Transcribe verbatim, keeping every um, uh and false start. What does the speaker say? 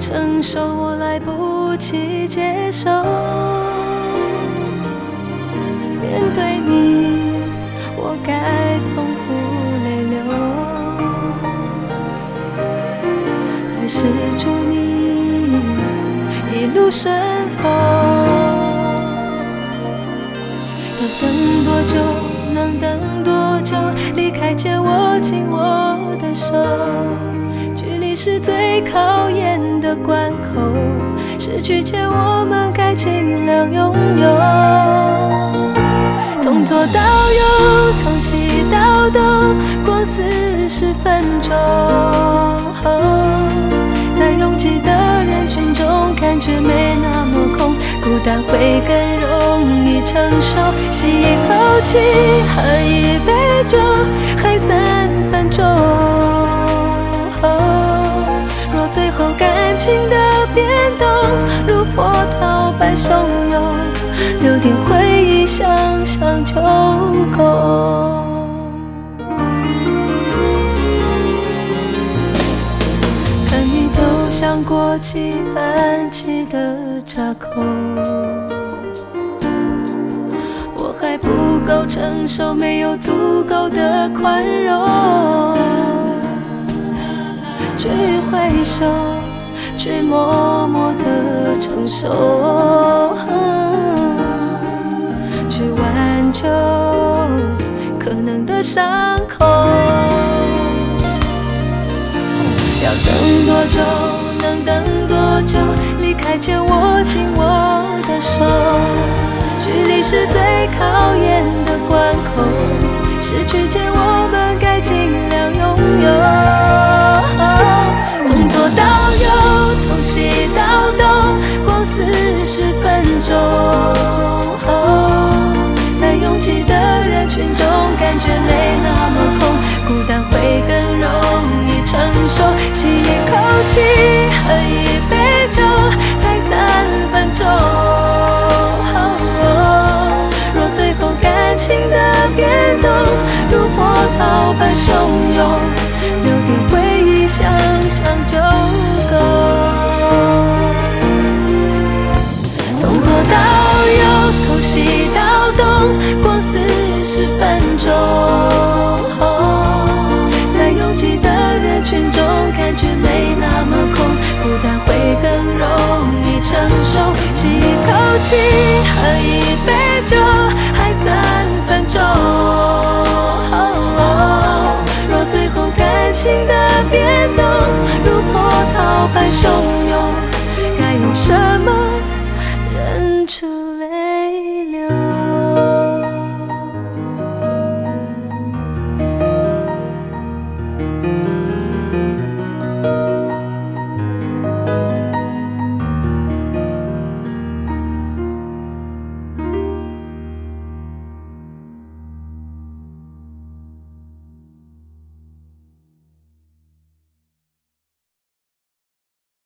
承受，我来不及接受。面对你，我该痛哭泪流，还是祝你一路顺风？要等多久？能等多久？离开前握紧我的手，距离是最考验的关口，失去前我们该尽量拥有。从左到右，从西到东，过四十分钟，在拥挤的人群中感觉没那么空，孤单会更容易承受。吸一口气，喝一杯酒，还三分钟，若最后感情的变动如波涛般汹涌，留点回忆想想就够。看你走向过期安气的闸口，我还不够成熟，没有足够的宽容，去挥手，去默默的承受，去挽救可能的伤口。要等多久？能等多久？离开前握紧我的手，距离是最考验的关口，失去前我们该尽量拥有。从左到右，从西到东，过四十分钟，在拥挤的人群中感觉没那么空，孤单会更容易承受。吸一口气，喝一杯酒，还三分钟，若最后感情的变动如波涛般汹涌，留点回忆想想就够。从左到右，从西到东，过四十分钟，在拥挤的人群中感觉没那么空，孤单会更容易承受。吸一口气，喝一杯酒，还三分钟，若最后感情的变动如波涛般汹涌，